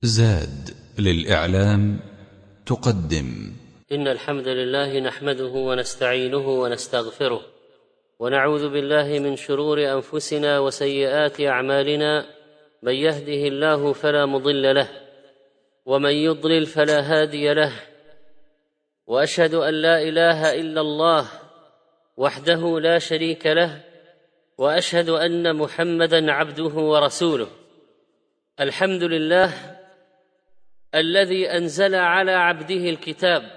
زاد للإعلام تقدم. إن الحمد لله نحمده ونستعينه ونستغفره، ونعوذ بالله من شرور أنفسنا وسيئات أعمالنا. من يهده الله فلا مضل له، ومن يضلل فلا هادي له. وأشهد أن لا إله إلا الله وحده لا شريك له، وأشهد أن محمدًا عبده ورسوله. الحمد لله الذي أنزل على عبده الكتاب،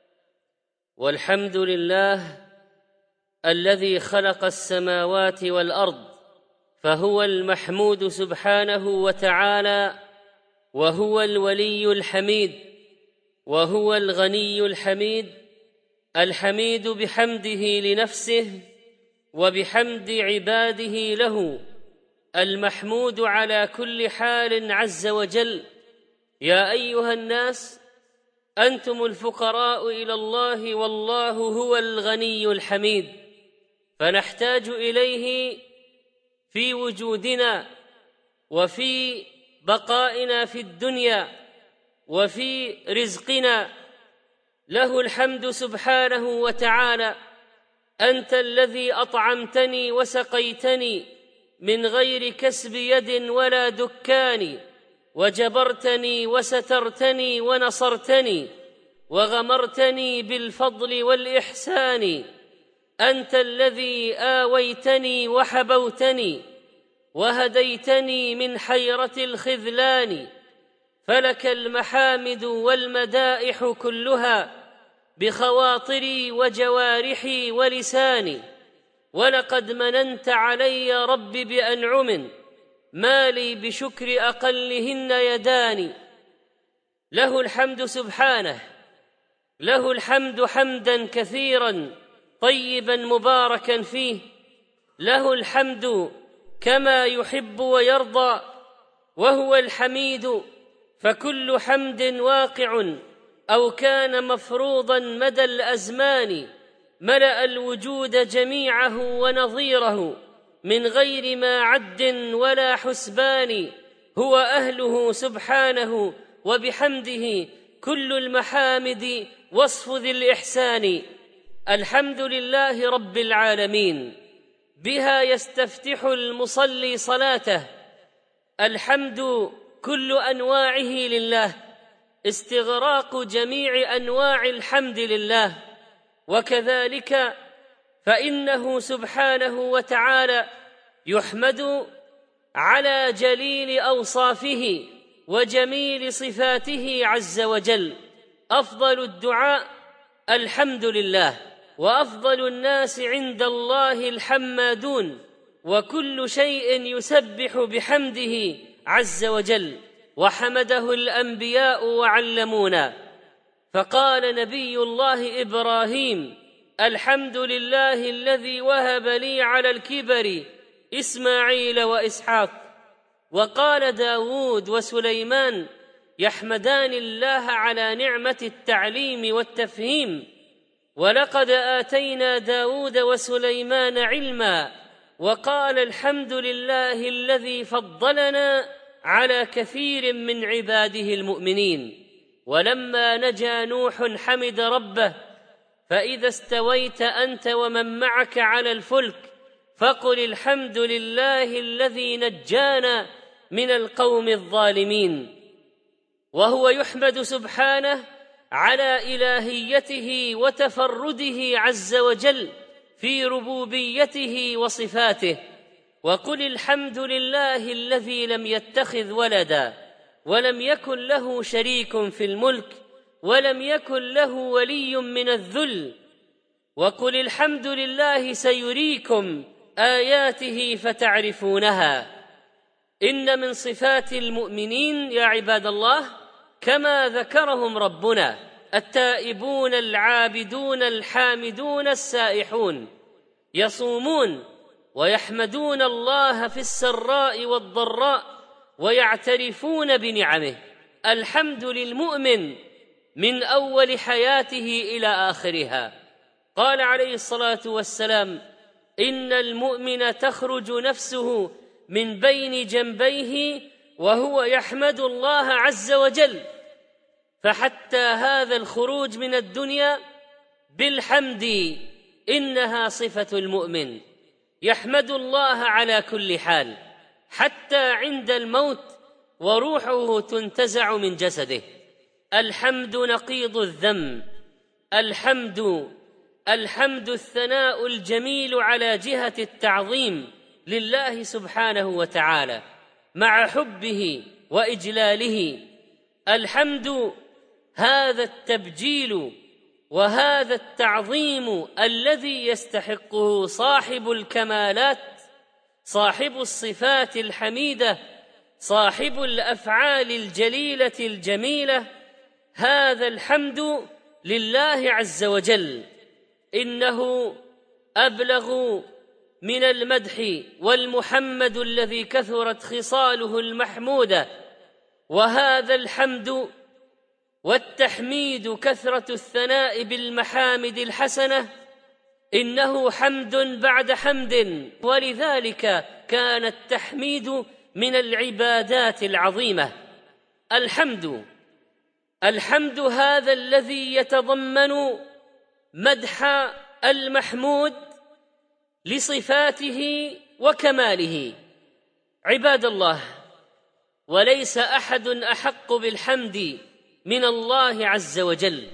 والحمد لله الذي خلق السماوات والأرض، فهو المحمود سبحانه وتعالى، وهو الولي الحميد، وهو الغني الحميد، الحميد بحمده لنفسه وبحمد عباده له، المحمود على كل حال عز وجل. يا أيها الناس أنتم الفقراء إلى الله والله هو الغني الحميد، فنحتاج إليه في وجودنا وفي بقائنا في الدنيا وفي رزقنا. له الحمد سبحانه وتعالى. أنت الذي أطعمتني وسقيتني من غير كسب يد ولا دكان، وجبرتني وسترتني ونصرتني وغمرتني بالفضل والإحسان. أنت الذي آويتني وحبوتني وهديتني من حيرة الخذلان، فلك المحامد والمدائح كلها بخواطري وجوارحي ولساني. ولقد مننت علي رب بأنعم ما لي بشكر أقلهن يدان. له الحمد سبحانه، له الحمد حمداً كثيراً طيباً مباركاً فيه. له الحمد كما يحب ويرضى، وهو الحميد، فكل حمد واقع أو كان مفروضاً مدى الأزمان. ملأ الوجود جميعه ونظيره من غير ما عد ولا حسبان. هو أهله سبحانه وبحمده كل المحامد وصف ذي الإحسان. الحمد لله رب العالمين، بها يستفتح المصلي صلاته. الحمد كل أنواعه لله، استغراق جميع أنواع الحمد لله. وكذلك فإنه سبحانه وتعالى يحمد على جليل أوصافه وجميل صفاته عز وجل. أفضل الدعاء الحمد لله، وأفضل الناس عند الله الحمادون، وكل شيء يسبح بحمده عز وجل. وحمده الأنبياء وعلمونا، فقال نبي الله إبراهيم: الحمد لله الذي وهب لي على الكبر إسماعيل وإسحاق. وقال داود وسليمان يحمدان الله على نعمة التعليم والتفهيم: ولقد آتينا داود وسليمان علما. وقال: الحمد لله الذي فضلنا على كثير من عباده المؤمنين. ولما نجا نوح حمد ربه: فإذا استويت أنت ومن معك على الفلك فقل الحمد لله الذي نجانا من القوم الظالمين. وهو يحمد سبحانه على إلهيته وتفرده عز وجل في ربوبيته وصفاته. وقل الحمد لله الذي لم يتخذ ولدا ولم يكن له شريك في الملك ولم يكن له ولي من الذل. وقل الحمد لله سيريكم آياته فتعرفونها. إن من صفات المؤمنين يا عباد الله كما ذكرهم ربنا: التائبون العابدون الحامدون السائحون، يصومون ويحمدون الله في السراء والضراء ويعترفون بنعمه. الحمد للمؤمن من أول حياته إلى آخرها. قال عليه الصلاة والسلام: إن المؤمن تخرج نفسه من بين جنبيه وهو يحمد الله عز وجل. فحتى هذا الخروج من الدنيا بالحمد إنها صفة المؤمن، يحمد الله على كل حال حتى عند الموت وروحه تنتزع من جسده. الحمد نقيض الذم، الحمد الثناء الجميل على جهة التعظيم لله سبحانه وتعالى مع حبه وإجلاله. الحمد هذا التبجيل وهذا التعظيم الذي يستحقه صاحب الكمالات، صاحب الصفات الحميدة، صاحب الأفعال الجليلة الجميلة. هذا الحمد لله عز وجل، إنه أبلغ من المدح والمحمد الذي كثرت خصاله المحمودة. وهذا الحمد والتحميد كثرة الثناء بالمحامد الحسنة، إنه حمد بعد حمد، ولذلك كان التحميد من العبادات العظيمة. الحمد هذا الذي يتضمن مدح المحمود لصفاته وكماله. عباد الله، وليس أحد أحق بالحمد من الله عز وجل،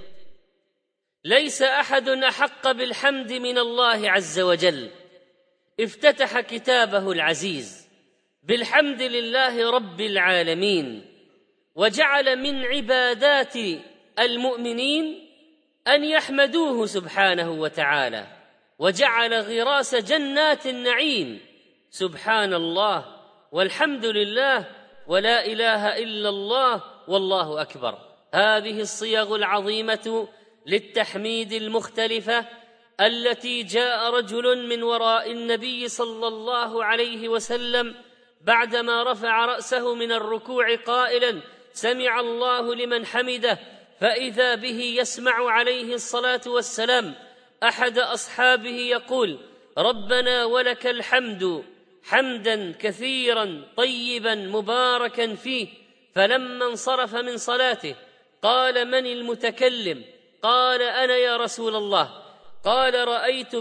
ليس أحد أحق بالحمد من الله عز وجل. افتتح كتابه العزيز بالحمد لله رب العالمين، وجعل من عبادات المؤمنين أن يحمدوه سبحانه وتعالى، وجعل غراس جنات النعيم. سبحان الله والحمد لله ولا إله إلا الله والله أكبر. هذه الصيغ العظيمة للتحميد المختلفة التي جاء رجل من وراء النبي صلى الله عليه وسلم بعدما رفع رأسه من الركوع قائلا: سمع الله لمن حمده، فإذا به يسمع عليه الصلاة والسلام أحد أصحابه يقول: ربنا ولك الحمد حمدا كثيرا طيبا مباركا فيه. فلما انصرف من صلاته قال: من المتكلم؟ قال: أنا يا رسول الله. قال: رأيت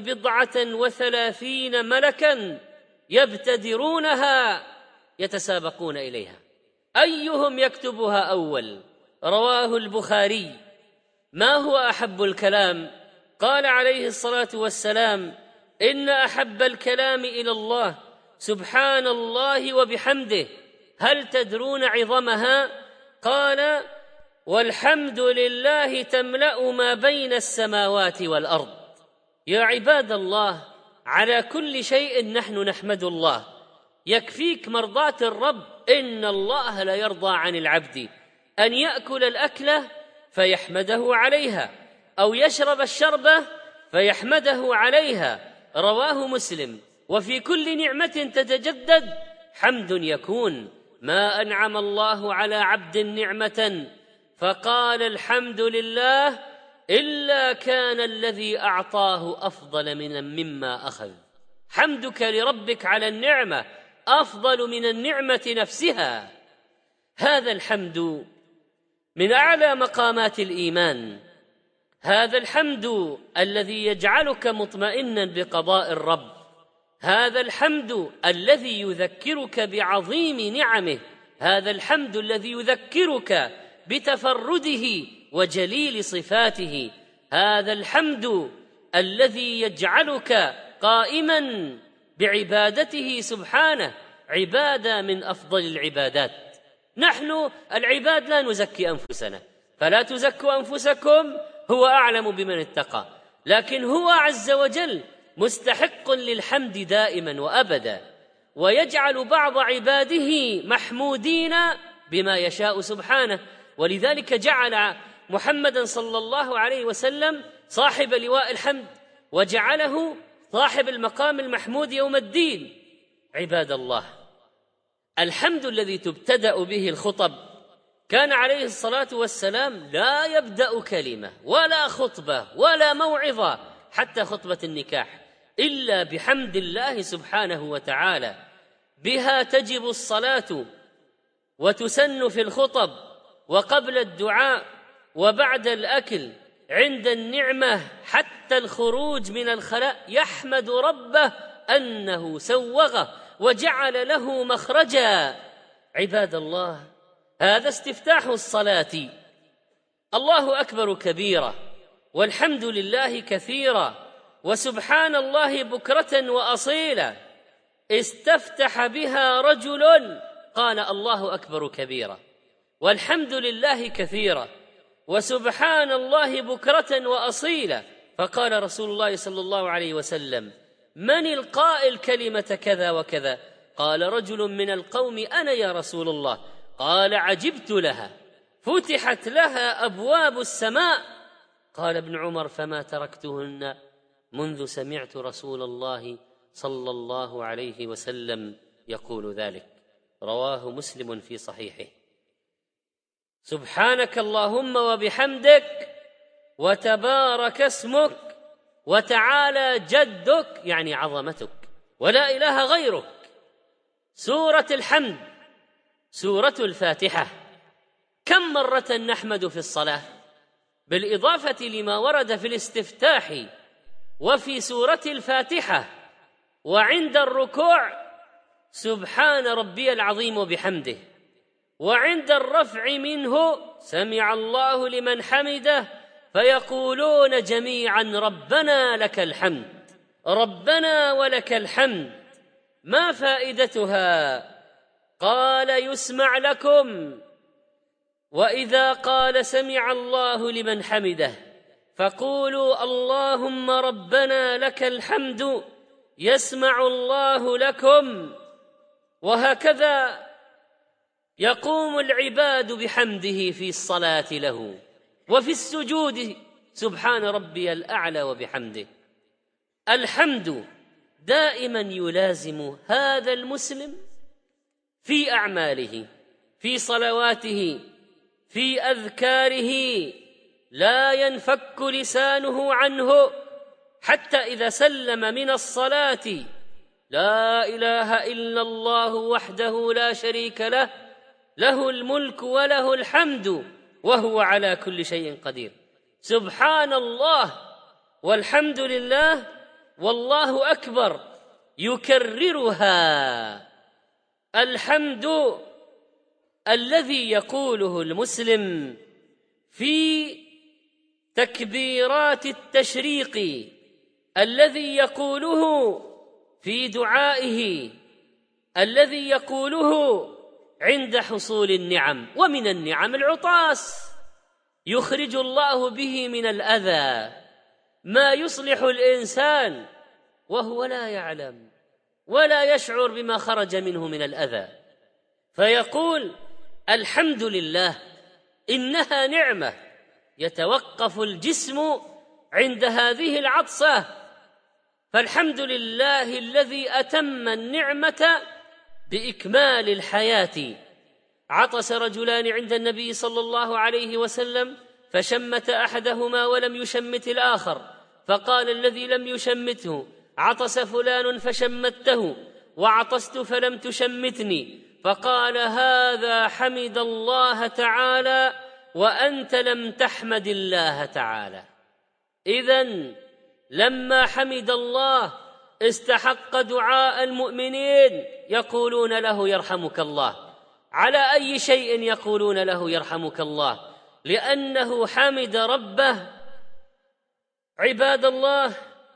37 ملكا يبتدرونها يتسابقون إليها، أيهم يكتبها أول. رواه البخاري. ما هو أحب الكلام؟ قال عليه الصلاة والسلام: إن أحب الكلام إلى الله سبحان الله وبحمده. هل تدرون عظمها؟ قال: والحمد لله تملأ ما بين السماوات والأرض. يا عباد الله، على كل شيء نحن نحمد الله. يكفيك مرضاة الرب. إن الله لا يرضى عن العبد أن يأكل الأكلة فيحمده عليها، أو يشرب الشربة فيحمده عليها. رواه مسلم. وفي كل نعمة تتجدد حمد يكون. ما أنعم الله على عبد نعمة فقال الحمد لله إلا كان الذي أعطاه أفضل مما أخذ. حمدك لربك على النعمة أفضل من النعمة نفسها. هذا الحمد من أعلى مقامات الإيمان. هذا الحمد الذي يجعلك مطمئنا بقضاء الرب. هذا الحمد الذي يذكرك بعظيم نعمه. هذا الحمد الذي يذكرك بتفرده وجليل صفاته. هذا الحمد الذي يجعلك قائما بعبادته سبحانه، عبادة من أفضل العبادات. نحن العباد لا نزكي أنفسنا، فلا تزكوا أنفسكم، هو أعلم بمن اتقى. لكن هو عز وجل مستحق للحمد دائما وأبدا، ويجعل بعض عباده محمودين بما يشاء سبحانه. ولذلك جعل محمدا صلى الله عليه وسلم صاحب لواء الحمد، وجعله صاحب المقام المحمود يوم الدين. عباد الله، الحمد الذي تبتدأ به الخطب، كان عليه الصلاة والسلام لا يبدأ كلمة ولا خطبة ولا موعظة حتى خطبة النكاح إلا بحمد الله سبحانه وتعالى. بها تجب الصلاة وتسن في الخطب وقبل الدعاء وبعد الأكل عند النعمة حتى الخروج من الخلاء، يحمد ربه أنه سوغه وجعل له مخرجا. عباد الله، هذا استفتاح الصلاة. الله أكبر كبيرا، والحمد لله كثيرا، وسبحان الله بكرة وأصيلا. استفتح بها رجل قال الله أكبر كبيرا والحمد لله كثيرا وسبحان الله بكرة وأصيلا، فقال رسول الله صلى الله عليه وسلم: من القائل كلمة كذا وكذا؟ قال: رجل من القوم. أنا يا رسول الله. قال: عجبت لها، فتحت لها أبواب السماء. قال ابن عمر: فما تركتهن منذ سمعت رسول الله صلى الله عليه وسلم يقول ذلك. رواه مسلم في صحيحه. سبحانك اللهم وبحمدك وتبارك اسمك وتعالى جدك، يعني عظمتك، ولا إله غيرك. سورة الحمد، سورة الفاتحة. كم مرة نحمد في الصلاة؟ بالإضافة لما ورد في الاستفتاح وفي سورة الفاتحة. وعند الركوع: سبحان ربي العظيم وبحمده. وعند الرفع منه: سمع الله لمن حمده، فيقولون جميعا: ربنا لك الحمد، ربنا ولك الحمد. ما فائدتها؟ قال: يسمع لكم. وإذا قال سمع الله لمن حمده فقولوا: اللهم ربنا لك الحمد، يسمع الله لكم. وهكذا يقوم العباد بحمده في الصلاة له، وفي السجود: سبحان ربي الأعلى وبحمده. الحمد دائما يلازم هذا المسلم في أعماله، في صلواته، في أذكاره، لا ينفك لسانه عنه حتى إذا سلم من الصلاة: لا إله إلا الله وحده لا شريك له، له الملك وله الحمد وهو على كل شيء قدير. سبحان الله والحمد لله والله أكبر، يكررها. الحمد الذي يقوله المسلم في تكبيرات التشريق، الذي يقوله في دعائه، الذي يقوله عند حصول النعم. ومن النعم العطاس، يخرج الله به من الأذى ما يصلح الإنسان وهو لا يعلم ولا يشعر بما خرج منه من الأذى، فيقول: الحمد لله، إنها نعمة يتوقف الجسم عند هذه العطسة. فالحمد لله الذي أتم النعمة بإكمال الحياة. عطس رجلان عند النبي صلى الله عليه وسلم فشمت أحدهما ولم يشمت الآخر، فقال الذي لم يشمته: عطس فلان فشمته، وعطست فلم تشمتني. فقال: هذا حمد الله تعالى وأنت لم تحمد الله تعالى. إذن لما حمد الله استحق دعاء المؤمنين، يقولون له: يرحمك الله. على أي شيء يقولون له يرحمك الله؟ لأنه حمد ربه. عباد الله،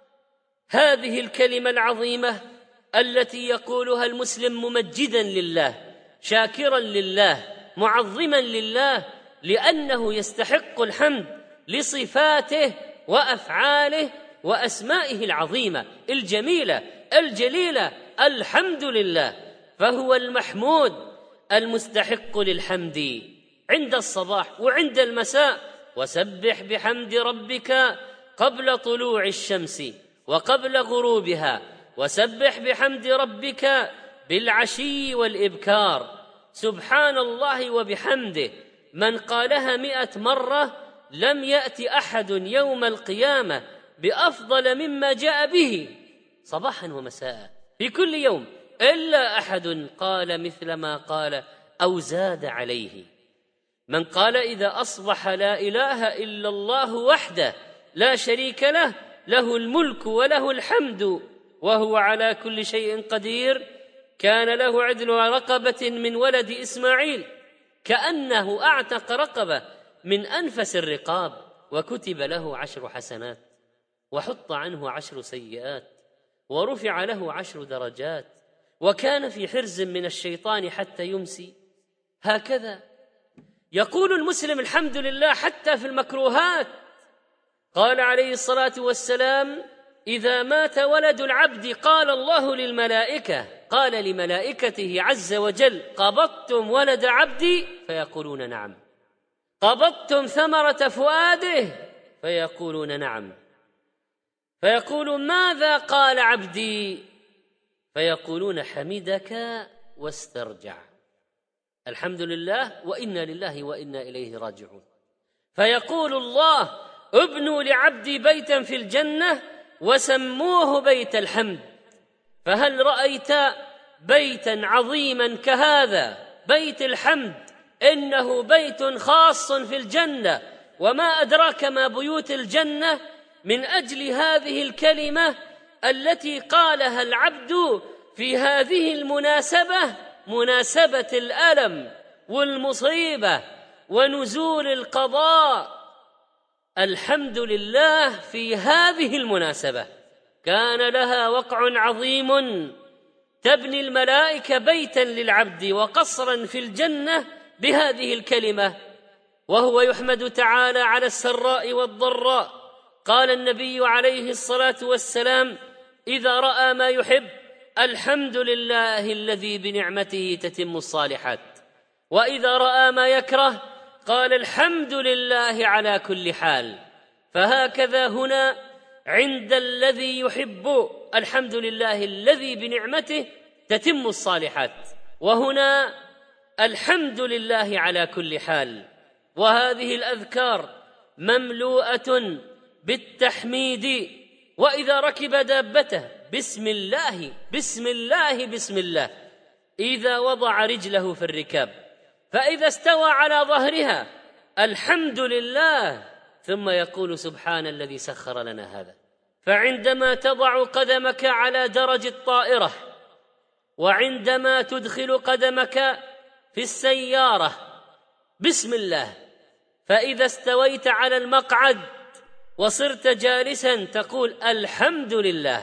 هذه الكلمة العظيمة التي يقولها المسلم ممجدا لله، شاكرا لله، معظما لله، لأنه يستحق الحمد لصفاته وأفعاله وأسمائه العظيمة الجميلة الجليلة. الحمد لله، فهو المحمود المستحق للحمد عند الصباح وعند المساء. وسبح بحمد ربك قبل طلوع الشمس وقبل غروبها، وسبح بحمد ربك بالعشي والإبكار. سبحان الله وبحمده، من قالها 100 مرة لم يأتي أحد يوم القيامة بأفضل مما جاء به صباحا ومساء في كل يوم، إلا أحد قال مثل ما قال أو زاد عليه. من قال إذا أصبح لا إله إلا الله وحده لا شريك له، له الملك وله الحمد وهو على كل شيء قدير، كان له عدل رقبة من ولد إسماعيل، كأنه أعتق رقبة من أنفس الرقاب، وكتب له 10 حسنات، وحط عنه 10 سيئات، ورفع له 10 درجات، وكان في حرز من الشيطان حتى يمسي. هكذا يقول المسلم الحمد لله حتى في المكروهات. قال عليه الصلاة والسلام: إذا مات ولد العبد قال الله للملائكة، قال لملائكته عز وجل: قبضتم ولد عبدي؟ فيقولون نعم. قبضتم ثمرة فؤاده؟ فيقولون نعم. فيقول: ماذا قال عبدي؟ فيقولون: حمدك واسترجع. الحمد لله وإنا لله وإنا إليه راجعون. فيقول الله: ابنوا لعبدي بيتا في الجنة وسموه بيت الحمد. فهل رأيت بيتا عظيما كهذا بيت الحمد؟ إنه بيت خاص في الجنة، وما أدراك ما بيوت الجنة من أجل هذه الكلمة التي قالها العبد في هذه المناسبة، مناسبة الألم والمصيبة ونزول القضاء. الحمد لله في هذه المناسبة كان لها وقع عظيم، تبني الملائكة بيتا للعبد وقصرا في الجنة بهذه الكلمة، وهو يحمد تعالى على السراء والضراء. قال النبي عليه الصلاة والسلام: إذا رأى ما يحب: الحمد لله الذي بنعمته تتم الصالحات. وإذا رأى ما يكره قال: الحمد لله على كل حال. فهكذا هنا عند الذي يحب: الحمد لله الذي بنعمته تتم الصالحات، وهنا الحمد لله على كل حال. وهذه الأذكار مملوءة بالتحميد. وإذا ركب دابته: بسم الله بسم الله بسم الله. إذا وضع رجله في الركاب، فإذا استوى على ظهرها: الحمد لله. ثم يقول: سبحان الذي سخر لنا هذا. فعندما تضع قدمك على درج الطائرة، وعندما تدخل قدمك في السيارة: بسم الله. فإذا استويت على المقعد وصرت جالسا تقول: الحمد لله.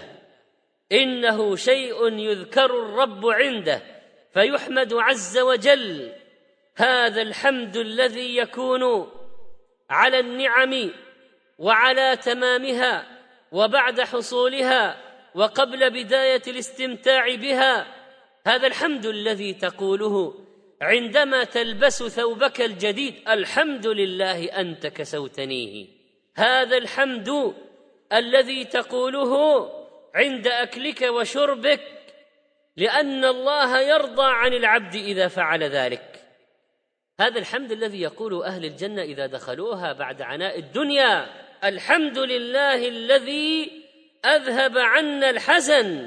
إنه شيء يذكر الرب عنده فيحمد عز وجل. هذا الحمد الذي يكون على النعم وعلى تمامها وبعد حصولها وقبل بداية الاستمتاع بها. هذا الحمد الذي تقوله عندما تلبس ثوبك الجديد: الحمد لله أنت كسوتنيه. هذا الحمد الذي تقوله عند أكلك وشربك، لأن الله يرضى عن العبد إذا فعل ذلك. هذا الحمد الذي يقول أهل الجنة إذا دخلوها بعد عناء الدنيا: الحمد لله الذي أذهب عنا الحزن.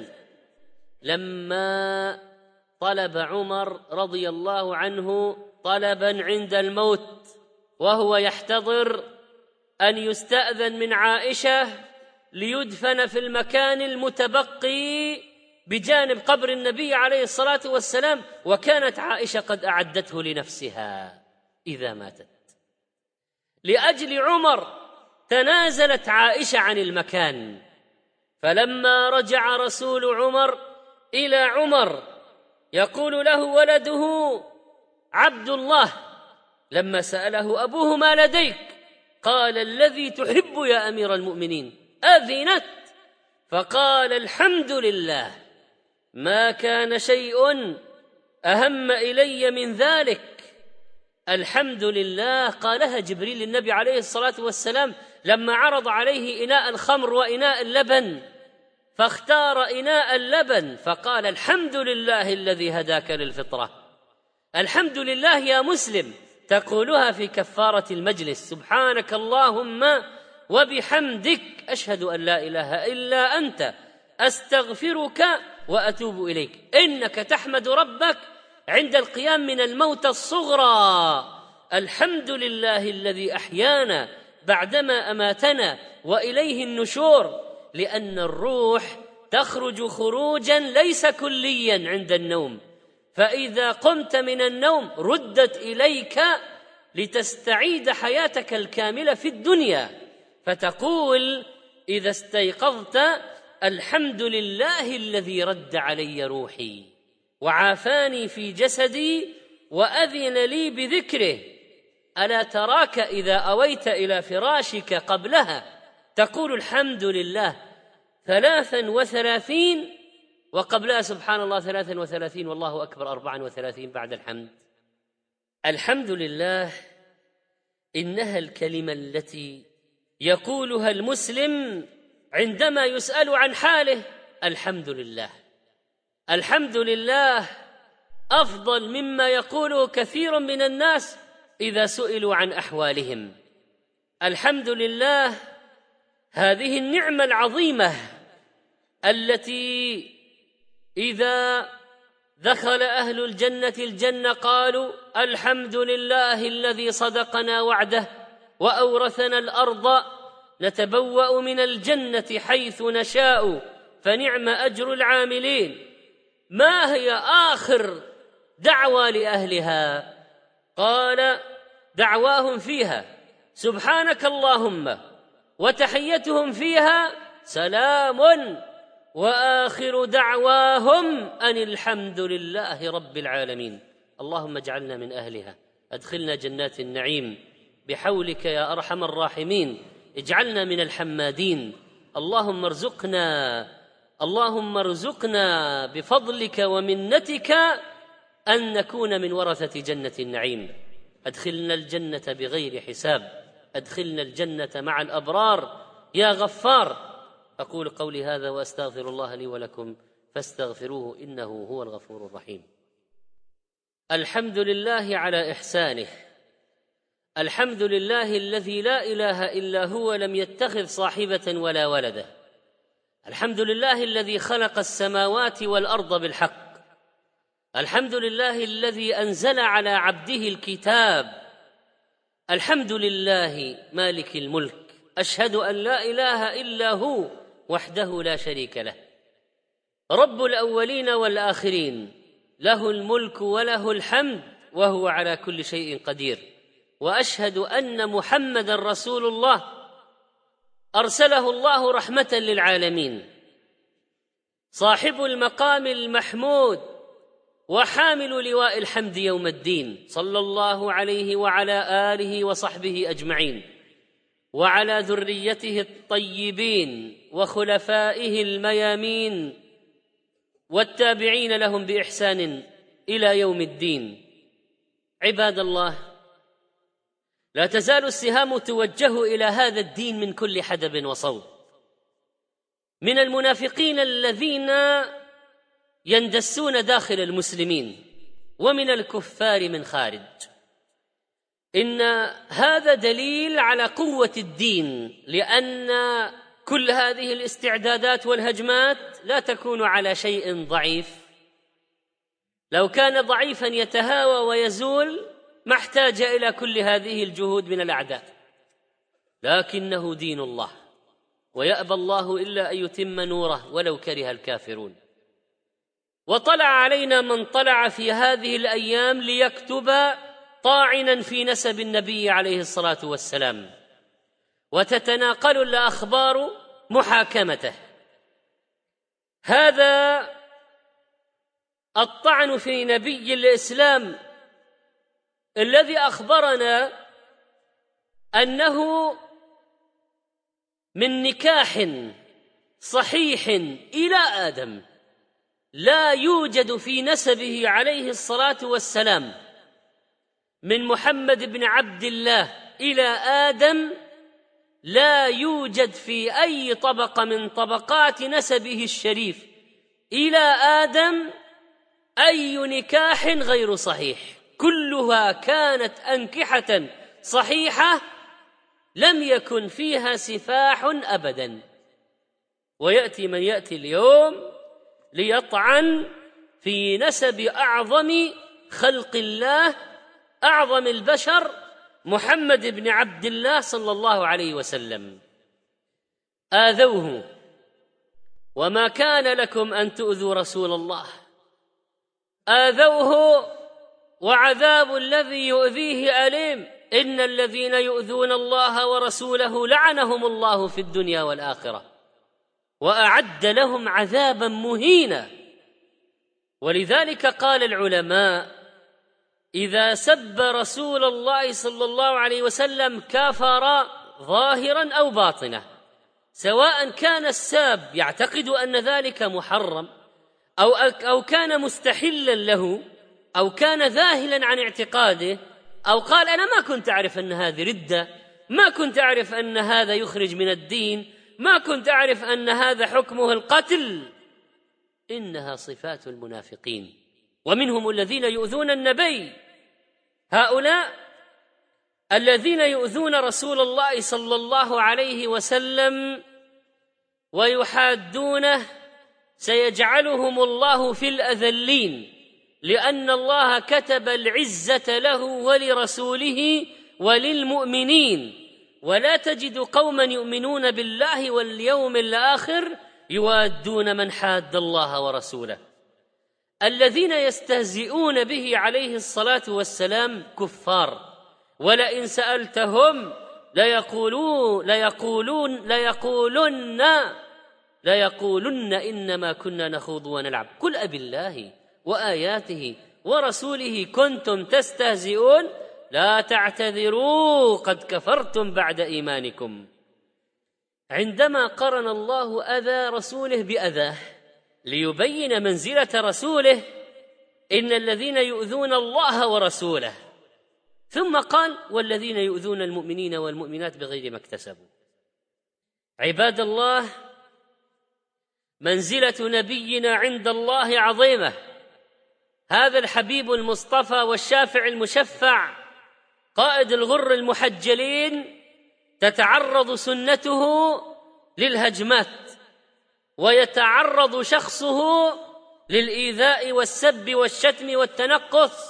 لما طلب عمر رضي الله عنه طلبا عند الموت وهو يحتضر أن يستأذن من عائشة ليدفن في المكان المتبقي بجانب قبر النبي عليه الصلاة والسلام، وكانت عائشة قد أعدته لنفسها إذا ماتت. لأجل عمر تنازلت عائشة عن المكان. فلما رجع رسول عمر إلى عمر يقول له ولده عبد الله لما سأله أبوه: ما لديك؟ قال: الذي تحب يا أمير المؤمنين. أذنت. فقال: الحمد لله، ما كان شيء أهم إلي من ذلك. الحمد لله قالها جبريل للنبي عليه الصلاة والسلام لما عرض عليه إناء الخمر وإناء اللبن، فاختار إناء اللبن فقال: الحمد لله الذي هداك للفطرة. الحمد لله يا مسلم تقولها في كفارة المجلس: سبحانك اللهم وبحمدك أشهد أن لا إله إلا أنت أستغفرك وأتوب إليك. إنك تحمد ربك عند القيام من الموت الصغرى: الحمد لله الذي أحيانا بعدما أماتنا وإليه النشور، لأن الروح تخرج خروجا ليس كليا عند النوم، فإذا قمت من النوم ردت إليك لتستعيد حياتك الكاملة في الدنيا، فتقول إذا استيقظت: الحمد لله الذي رد علي روحي وعافاني في جسدي وأذن لي بذكره. ألا تراك إذا أويت إلى فراشك قبلها تقول الحمد لله 33، وقبلها سبحان الله 33 والله أكبر 34 بعد الحمد. الحمد لله إنها الكلمة التي يقولها المسلم عندما يسأل عن حاله: الحمد لله. الحمد لله أفضل مما يقوله كثير من الناس إذا سئلوا عن أحوالهم. الحمد لله هذه النعمة العظيمة التي إذا دخل أهل الجنة الجنة قالوا: الحمد لله الذي صدقنا وعده وأورثنا الأرض نتبوأ من الجنة حيث نشاء فنعم أجر العاملين. ما هي آخر دعوى لأهلها؟ قال: دعواهم فيها سبحانك اللهم وتحيتهم فيها سلام وآخر دعواهم أن الحمد لله رب العالمين. اللهم اجعلنا من أهلها، أدخلنا جنات النعيم بحولك يا أرحم الراحمين، اجعلنا من الحمادين. اللهم ارزقنا بفضلك ومنتك أن نكون من ورثة جنة النعيم. أدخلنا الجنة بغير حساب، أدخلنا الجنة مع الأبرار يا غفار. أقول قولي هذا وأستغفر الله لي ولكم فاستغفروه إنه هو الغفور الرحيم. الحمد لله على إحسانه، الحمد لله الذي لا إله إلا هو لم يتخذ صاحبة ولا ولدا، الحمد لله الذي خلق السماوات والأرض بالحق، الحمد لله الذي أنزل على عبده الكتاب، الحمد لله مالك الملك. أشهد أن لا إله إلا هو وحده لا شريك له، رب الأولين والآخرين، له الملك وله الحمد وهو على كل شيء قدير. وأشهد أن محمدًا رسول الله أرسله الله رحمة للعالمين، صاحب المقام المحمود وحامل لواء الحمد يوم الدين، صلى الله عليه وعلى آله وصحبه أجمعين، وعلى ذريته الطيبين وخلفائه الميامين والتابعين لهم بإحسان إلى يوم الدين. عباد الله، لا تزال السهام توجه إلى هذا الدين من كل حدب وصوب، من المنافقين الذين يندسون داخل المسلمين، ومن الكفار من خارج. إن هذا دليل على قوة الدين، لأن كل هذه الاستعدادات والهجمات لا تكون على شيء ضعيف. لو كان ضعيفا يتهاوى ويزول ما احتاج إلى كل هذه الجهود من الأعداء، لكنه دين الله ويأبى الله إلا أن يتم نوره ولو كره الكافرون. وطلع علينا من طلع في هذه الأيام ليكتب طاعنا في نسب النبي عليه الصلاة والسلام، وتتناقل الأخبار محاكمته. هذا الطعن في نبي الإسلام الذي أخبرنا أنه من نكاح صحيح إلى آدم لا يوجد في نسبه عليه الصلاة والسلام من محمد بن عبد الله إلى آدم، لا يوجد في أي طبقة من طبقات نسبه الشريف إلى آدم أي نكاح غير صحيح، كلها كانت أنكحة صحيحة لم يكن فيها سفاح أبدا. ويأتي من يأتي اليوم ليطعن في نسب أعظم خلق الله أعظم البشر محمد بن عبد الله صلى الله عليه وسلم. آذوه وما كان لكم أن تؤذوا رسول الله، آذوه وعذاب الذي يؤذيه أليم. إن الذين يؤذون الله ورسوله لعنهم الله في الدنيا والآخرة وأعد لهم عذابا مهينا. ولذلك قال العلماء: إذا سب رسول الله صلى الله عليه وسلم كفر ظاهرا أو باطنا، سواء كان الساب يعتقد أن ذلك محرم أو كان مستحلا له أو كان ذاهلا عن اعتقاده، أو قال أنا ما كنت أعرف أن هذه ردة، ما كنت أعرف أن هذا يخرج من الدين، ما كنت أعرف أن هذا حكمه القتل. إنها صفات المنافقين، ومنهم الذين يؤذون النبي. هؤلاء الذين يؤذون رسول الله صلى الله عليه وسلم ويحادونه سيجعلهم الله في الأذلين، لأن الله كتب العزة له ولرسوله وللمؤمنين. ولا تجد قوما يؤمنون بالله واليوم الآخر يوادون من حاد الله ورسوله. الذين يستهزئون به عليه الصلاة والسلام كفار، ولئن سألتهم ليقولن إنما كنا نخوض ونلعب. قل أبي الله وآياته ورسوله كنتم تستهزئون لا تعتذروا قد كفرتم بعد إيمانكم. عندما قرن الله أذى رسوله بأذاه ليبين منزلة رسوله: إن الذين يؤذون الله ورسوله، ثم قال: والذين يؤذون المؤمنين والمؤمنات بغير ما اكتسبوا. عباد الله، منزلة نبينا عند الله عظيمة. هذا الحبيب المصطفى والشافع المشفع قائد الغر المحجلين تتعرض سنته للهجمات، ويتعرض شخصه للإيذاء والسب والشتم والتنقص،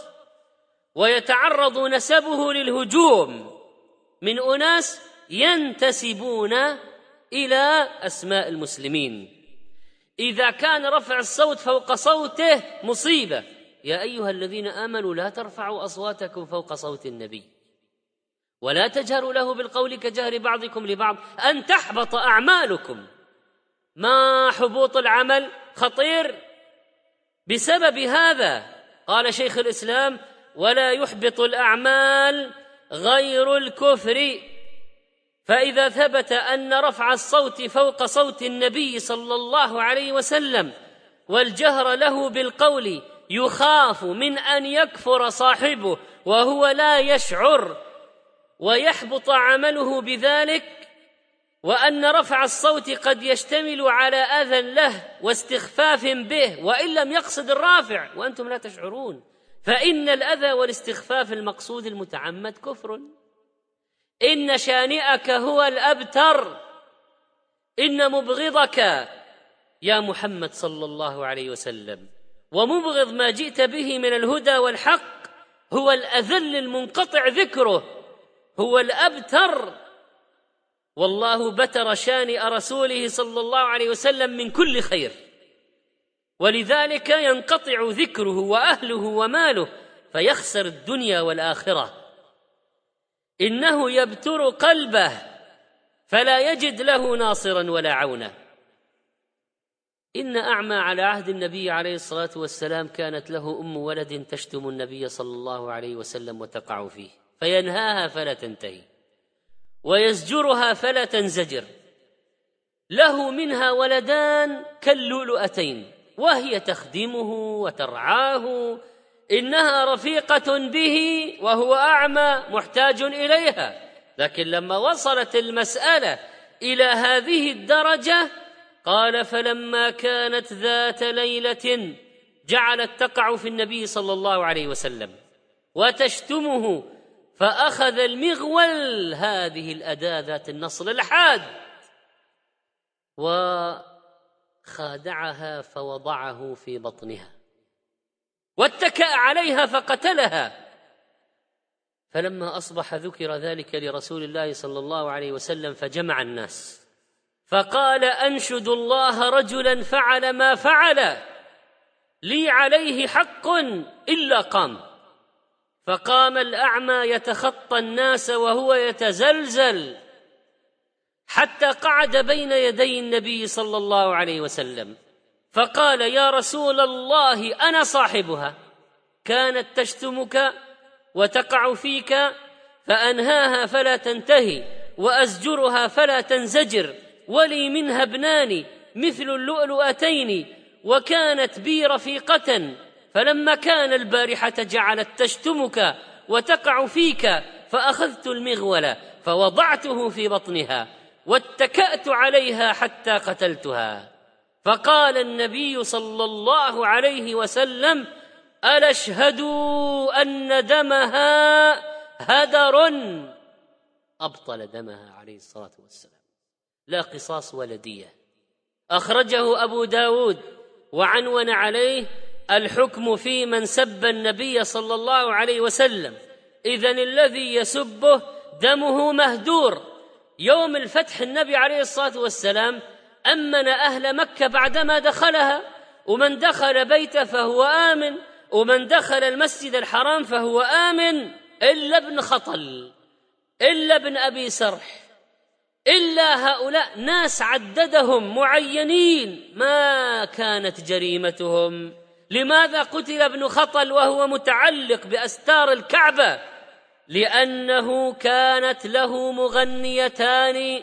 ويتعرض نسبه للهجوم من أناس ينتسبون إلى أسماء المسلمين. إذا كان رفع الصوت فوق صوته مصيبة. يا أيها الذين آمنوا لا ترفعوا أصواتكم فوق صوت النبي ولا تجهروا له بالقول كجهر بعضكم لبعض أن تحبط أعمالكم. ما حبوط العمل خطير بسبب هذا. قال شيخ الإسلام: ولا يحبط الأعمال غير الكفر. فإذا ثبت أن رفع الصوت فوق صوت النبي صلى الله عليه وسلم والجهر له بالقول يخاف من أن يكفر صاحبه وهو لا يشعر ويحبط عمله بذلك، وأن رفع الصوت قد يشتمل على أذى له واستخفاف به وإن لم يقصد الرافع وأنتم لا تشعرون، فإن الأذى والاستخفاف المقصود المتعمد كفر. إن شانئك هو الأبتر. إن مبغضك يا محمد صلى الله عليه وسلم ومبغض ما جئت به من الهدى والحق هو الأذل المنقطع ذكره، هو الأبتر. والله بتر شانئ رسوله صلى الله عليه وسلم من كل خير، ولذلك ينقطع ذكره وأهله وماله فيخسر الدنيا والآخرة. إنه يبتر قلبه فلا يجد له ناصرا ولا عونا. إن أعمى على عهد النبي عليه الصلاة والسلام كانت له أم ولد تشتم النبي صلى الله عليه وسلم وتقع فيه، فينهاها فلا تنتهي ويزجرها فلا تنزجر. له منها ولدان كاللؤلؤتين وهي تخدمه وترعاه، إنها رفيقة به وهو أعمى محتاج إليها. لكن لما وصلت المسألة إلى هذه الدرجة قال: فلما كانت ذات ليلة جعلت تقع في النبي صلى الله عليه وسلم وتشتمه، فأخذ المغول، هذه الأداة ذات النصل الحاد، وخادعها فوضعه في بطنها واتكأ عليها فقتلها. فلما أصبح ذكر ذلك لرسول الله صلى الله عليه وسلم فجمع الناس فقال: أنشد الله رجلا فعل ما فعل لي عليه حق إلا قام. فقام الأعمى يتخطى الناس وهو يتزلزل حتى قعد بين يدي النبي صلى الله عليه وسلم فقال: يا رسول الله، أنا صاحبها، كانت تشتمك وتقع فيك فأنهاها فلا تنتهي وأزجرها فلا تنزجر، ولي منها ابنان مثل اللؤلؤتين، وكانت بي رفيقة، فلما كان البارحة جعلت تشتمك وتقع فيك فأخذت المغول فوضعته في بطنها واتكأت عليها حتى قتلتها. فقال النبي صلى الله عليه وسلم: ألا اشهدوا أن دمها هدر. أبطل دمها عليه الصلاة والسلام، لا قصاص ولا دية. أخرجه أبو داود وعنون عليه: الحكم في من سب النبي صلى الله عليه وسلم، إذن الذي يسبه دمه مهدور. يوم الفتح النبي عليه الصلاة والسلام أمن أهل مكة بعدما دخلها، ومن دخل بيته فهو آمن، ومن دخل المسجد الحرام فهو آمن، إلا ابن خطل، إلا ابن أبي سرح، إلا هؤلاء ناس عددهم معينين ما كانت جريمتهم. لماذا قتل ابن خطل وهو متعلق بأستار الكعبة؟ لأنه كانت له مغنيتان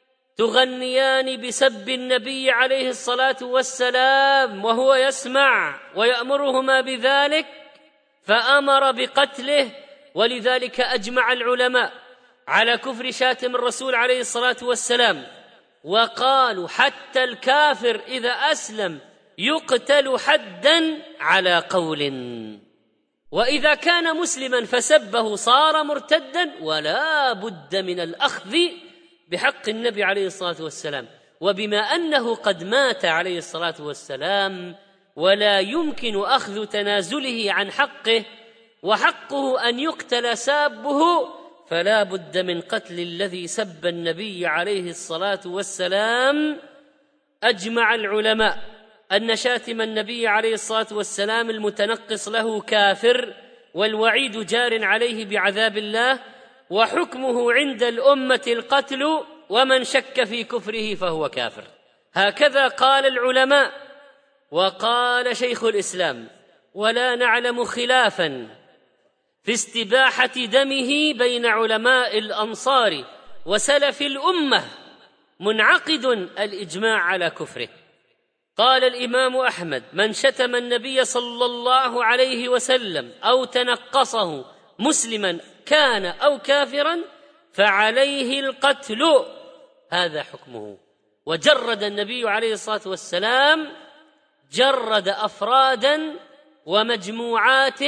تغنيان بسب النبي عليه الصلاة والسلام وهو يسمع ويأمرهما بذلك، فأمر بقتله. ولذلك أجمع العلماء على كفر شاتم الرسول عليه الصلاة والسلام، وقالوا حتى الكافر إذا أسلم يقتل حدا على قول، وإذا كان مسلما فسبه صار مرتدا، ولا بد من الأخذ بحق النبي عليه الصلاة والسلام. وبما أنه قد مات عليه الصلاة والسلام ولا يمكن أخذ تنازله عن حقه، وحقه أن يقتل سابه، فلا بد من قتل الذي سب النبي عليه الصلاة والسلام. أجمع العلماء أن شاتم النبي عليه الصلاة والسلام المتنقص له كافر، والوعيد جار عليه بعذاب الله، وحكمه عند الأمة القتل، ومن شك في كفره فهو كافر. هكذا قال العلماء. وقال شيخ الإسلام: ولا نعلم خلافا في استباحة دمه بين علماء الأنصار وسلف الأمة، منعقد الإجماع على كفره. قال الإمام أحمد: من شتم النبي صلى الله عليه وسلم أو تنقصه مسلما كان أو كافرا فعليه القتل، هذا حكمه. وجرد النبي عليه الصلاة والسلام جرد أفرادا ومجموعات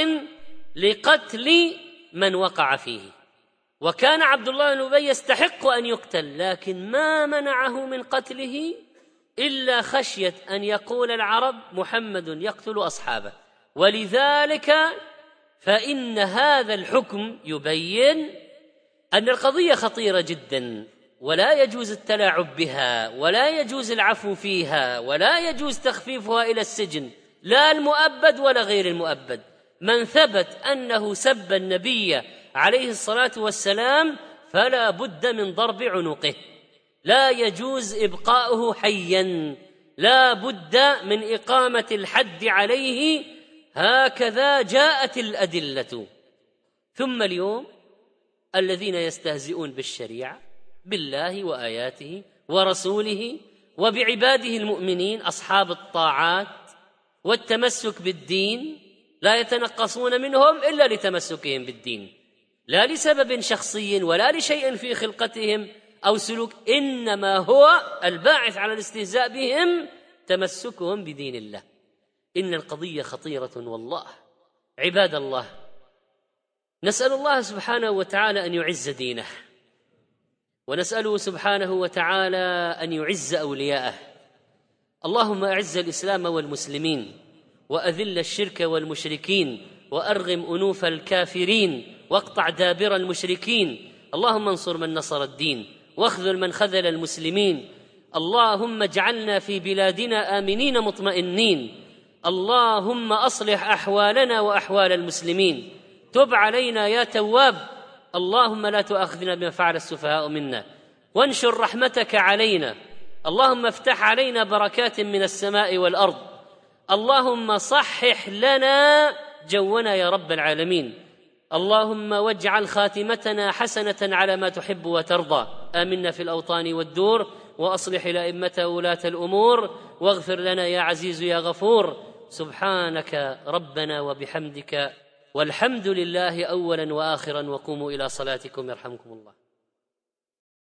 لقتل من وقع فيه. وكان عبد الله بن أبي يستحق أن يقتل، لكن ما منعه من قتله إلا خشية أن يقول العرب محمد يقتل أصحابه. ولذلك فإن هذا الحكم يبين أن القضية خطيرة جدا، ولا يجوز التلاعب بها، ولا يجوز العفو فيها، ولا يجوز تخفيفها إلى السجن، لا المؤبد ولا غير المؤبد. من ثبت أنه سب النبي عليه الصلاة والسلام فلا بد من ضرب عنقه، لا يجوز إبقاؤه حيا، لا بد من إقامة الحد عليه. هكذا جاءت الأدلة. ثم اليوم الذين يستهزئون بالشريعة، بالله وآياته ورسوله وبعباده المؤمنين أصحاب الطاعات والتمسك بالدين، لا يتنقصون منهم إلا لتمسكهم بالدين، لا لسبب شخصي ولا لشيء في خلقتهم أو سلوك، إنما هو الباعث على الاستهزاء بهم تمسكهم بدين الله. إن القضية خطيرة والله. عباد الله، نسأل الله سبحانه وتعالى أن يعز دينه، ونسأله سبحانه وتعالى أن يعز أولياءه. اللهم أعز الإسلام والمسلمين، وأذل الشرك والمشركين وأرغم أنوف الكافرين واقطع دابر المشركين. اللهم انصر من نصر الدين واخذل من خذل المسلمين. اللهم اجعلنا في بلادنا آمنين مطمئنين. اللهم أصلح أحوالنا وأحوال المسلمين. تب علينا يا تواب. اللهم لا تؤاخذنا بما فعل السفهاء منا وانشر رحمتك علينا. اللهم افتح علينا بركات من السماء والأرض. اللهم صحح لنا جونا يا رب العالمين. اللهم واجعل خاتمتنا حسنة على ما تحب وترضى. آمنا في الأوطان والدور وأصلح الأئمة ولاة الأمور واغفر لنا يا عزيز يا غفور. سبحانك ربنا وبحمدك والحمد لله أولا وآخرا. وقوموا إلى صلاتكم يرحمكم الله.